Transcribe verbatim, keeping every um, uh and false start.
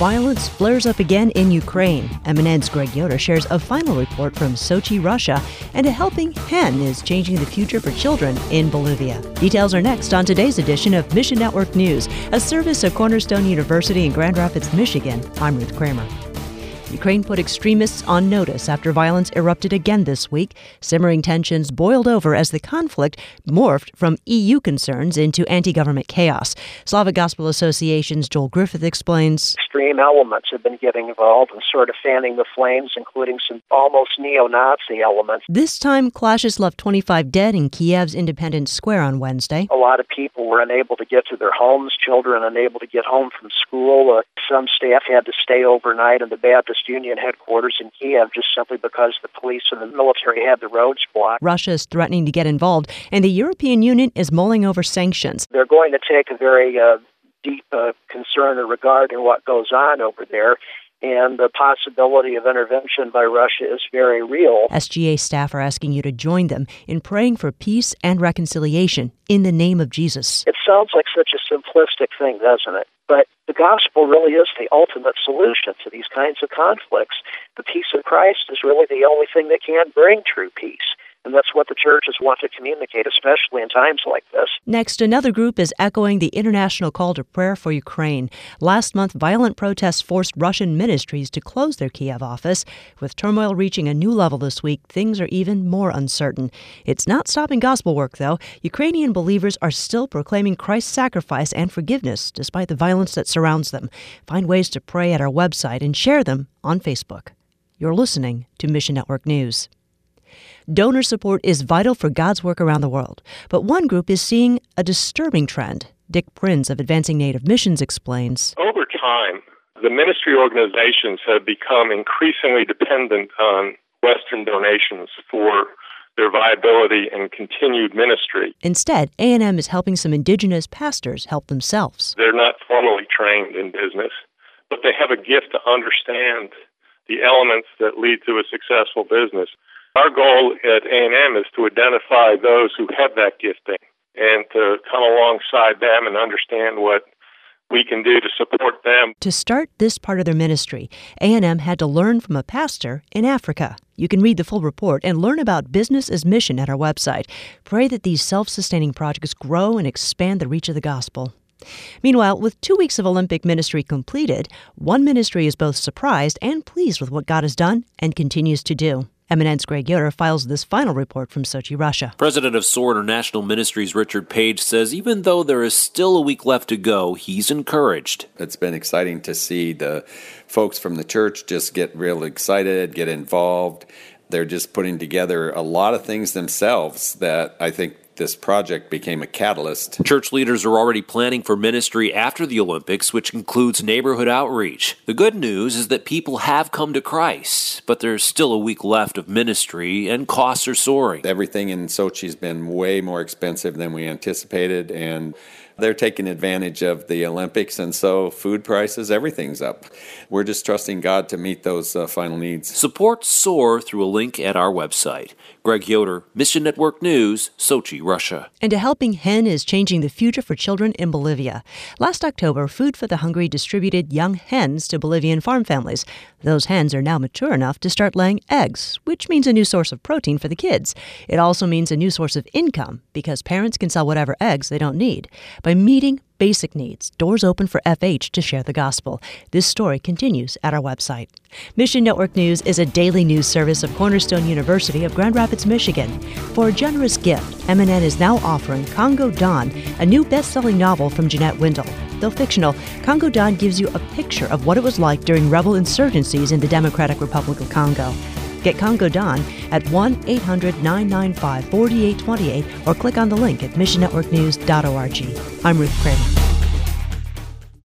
Violence flares up again in Ukraine. M N N's Greg Yoder shares a final report from Sochi, Russia, and a helping hen is changing the future for children in Bolivia. Details are next on today's edition of Mission Network News, a service of Cornerstone University in Grand Rapids, Michigan. I'm Ruth Kramer. Ukraine put extremists on notice after violence erupted again this week. Simmering tensions boiled over as the conflict morphed from E U concerns into anti-government chaos. Slavic Gospel Association's Joel Griffith explains. Extreme elements have been getting involved and sort of fanning the flames, including some almost neo-Nazi elements. This time, clashes left twenty-five dead in Kiev's Independence Square on Wednesday. A lot of people were unable to get to their homes, children unable to get home from school. Uh, some staff had to stay overnight in the Baptist Union headquarters in Kiev just simply because the police and the military had the roads blocked. Russia is threatening to get involved, and the European Union is mulling over sanctions. They're going to take a very uh, deep uh, concern or regard in what goes on over there, and the possibility of intervention by Russia is very real. S G A staff are asking you to join them in praying for peace and reconciliation in the name of Jesus. It sounds like such a simplistic thing, doesn't it? But the gospel really is the ultimate solution to these kinds of conflicts. The peace of Christ is really the only thing that can bring true peace. And that's what the churches want to communicate, especially in times like this. Next, another group is echoing the international call to prayer for Ukraine. Last month, violent protests forced Russian ministries to close their Kiev office. With turmoil reaching a new level this week, things are even more uncertain. It's not stopping gospel work, though. Ukrainian believers are still proclaiming Christ's sacrifice and forgiveness, despite the violence that surrounds them. Find ways to pray at our website and share them on Facebook. You're listening to Mission Network News. Donor support is vital for God's work around the world, but one group is seeing a disturbing trend. Dick Prinz of Advancing Native Missions explains. Over time, the ministry organizations have become increasingly dependent on Western donations for their viability and continued ministry. Instead, A and M is helping some indigenous pastors help themselves. They're not formally trained in business, but they have a gift to understand the elements that lead to a successful business. Our goal at A and M is to identify those who have that gifting and to come alongside them and understand what we can do to support them. To start this part of their ministry, A and M had to learn from a pastor in Africa. You can read the full report and learn about business as mission at our website. Pray that these self-sustaining projects grow and expand the reach of the gospel. Meanwhile, with two weeks of Olympic ministry completed, one ministry is both surprised and pleased with what God has done and continues to do. M N N's Greg Yoder files this final report from Sochi, Russia. President of SOAR International Ministries Richard Page says even though there is still a week left to go, he's encouraged. It's been exciting to see the folks from the church just get real excited, get involved. They're just putting together a lot of things themselves that I think this project became a catalyst. Church leaders are already planning for ministry after the Olympics, which includes neighborhood outreach. The good news is that people have come to Christ, but there's still a week left of ministry and costs are soaring. Everything in Sochi has been way more expensive than we anticipated, and they're taking advantage of the Olympics, and so food prices, everything's up. We're just trusting God to meet those uh, final needs. Support SOAR through a link at our website. Greg Yoder, Mission Network News, Sochi, Russia. And a helping hen is changing the future for children in Bolivia. Last October, Food for the Hungry distributed young hens to Bolivian farm families. Those hens are now mature enough to start laying eggs, which means a new source of protein for the kids. It also means a new source of income because parents can sell whatever eggs they don't need. By meeting basic needs, doors open for F H to share the gospel. This story continues at our website. Mission Network News is a daily news service of Cornerstone University of Grand Rapids, Michigan. For a generous gift, M N N is now offering Congo Dawn, a new best-selling novel from Jeanette Windle. Though fictional, Congo Dawn gives you a picture of what it was like during rebel insurgencies in the Democratic Republic of Congo. Get Congo Dawn at one eight hundred nine nine five four eight two eight or click on the link at mission network news dot org. I'm Ruth Kramer.